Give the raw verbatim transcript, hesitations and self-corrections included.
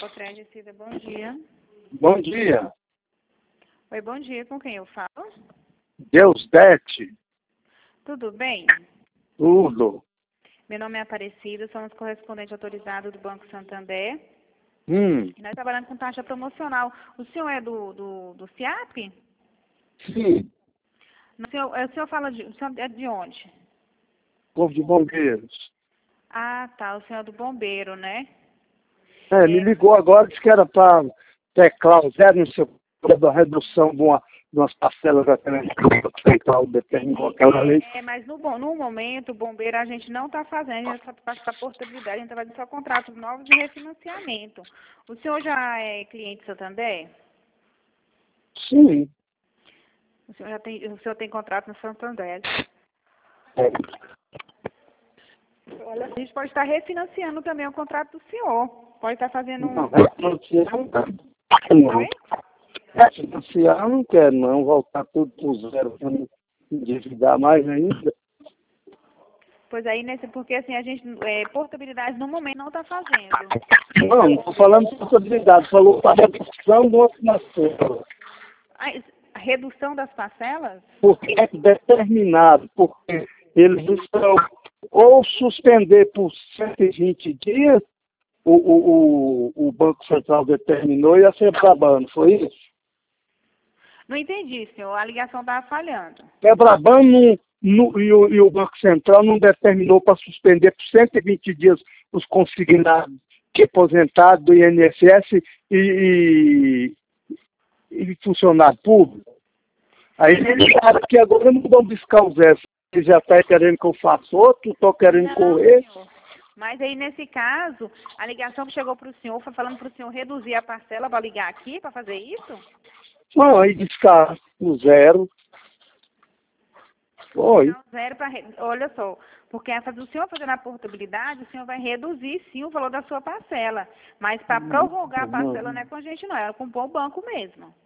Cotred Cida, bom dia. Bom dia. Oi, bom dia. Com quem eu falo? Deusdete. Tudo bem? Tudo. Meu nome é Aparecida, somos correspondente autorizado do Banco Santander. Hum, E nós trabalhamos com taxa promocional. O senhor é do, do, do CIAP? sim. O senhor, o senhor fala de, o senhor é de onde? Corpo de Bombeiros. Ah, tá. O senhor é do bombeiro, né? É, me ligou agora, disse que era para teclar o zero, não sei o que, da redução de, uma, de umas parcelas daquela teclar o determinou aquela lei. É, mas no, bom- no momento, o bombeiro a gente não está fazendo, a gente está fazendo portabilidade, a gente está fazendo só contratos novos de refinanciamento. O senhor já é cliente Santander? Sim. O senhor já tem, o senhor tem contrato no Santander? É. Olha, a gente pode estar refinanciando também o contrato do senhor. Pode estar fazendo Não, um... refinanciar não quero, não. Oi? Refinanciar eu não quero, não. Voltar tudo para zero, para não endividar mais ainda. Pois aí, nesse, porque assim, a gente, é, portabilidade no momento não está fazendo. Não, não estou falando de possibilidade, falou para redução do outro financeiro. A, a redução das parcelas? Porque é determinado, porque eles estão ou suspender por cento e vinte dias, o, o, o, o Banco Central determinou, e a Febraban, não foi isso? Não entendi, senhor. A ligação estava falhando. Febraban não, não, e, o, e o Banco Central não determinou para suspender por cento e vinte dias os consignados que aposentados do I N S S e, e, e funcionário público. Aí ele sabe que agora não vão buscar o zero. Ele já está querendo que eu faça outro, estou querendo Não, correr. senhor. Mas aí, nesse caso, a ligação que chegou para o senhor foi falando para o senhor reduzir a parcela para ligar aqui, para fazer isso? Não, aí descarta o zero. Foi. Não, zero para... Olha só, porque a do senhor fazendo a portabilidade, o senhor vai reduzir, sim, o valor da sua parcela. Mas para prorrogar a parcela não é com a gente, não. É com o banco mesmo.